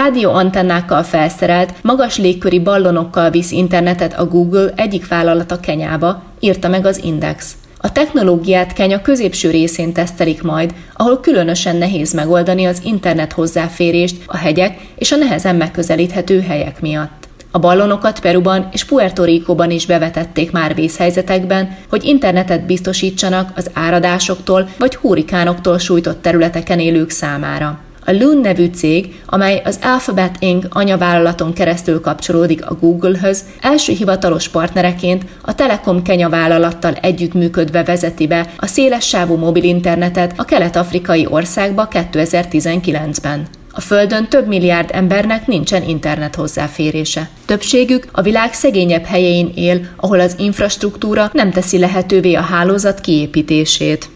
rádióantennákkal felszerelt, magas légköri ballonokkal visz internetet a Google egyik vállalata Kenyába, írta meg az Index. A technológiát Kenya középső részén tesztelik majd, ahol különösen nehéz megoldani az internet hozzáférést a hegyek és a nehezen megközelíthető helyek miatt. A ballonokat Peruban és Puerto Ricóban is bevetették már vészhelyzetekben, hogy internetet biztosítsanak az áradásoktól vagy hurrikánoktól sújtott területeken élők számára. A Loon nevű cég, amely az Alphabet Inc. anyavállalaton keresztül kapcsolódik a Google-höz, első hivatalos partnereként a Telekom Kenya vállalattal együttműködve vezeti be a szélessávú mobil internetet a kelet-afrikai országba 2019-ben. A Földön több milliárd embernek nincsen internet hozzáférése. Többségük a világ szegényebb helyein él, ahol az infrastruktúra nem teszi lehetővé a hálózat kiépítését.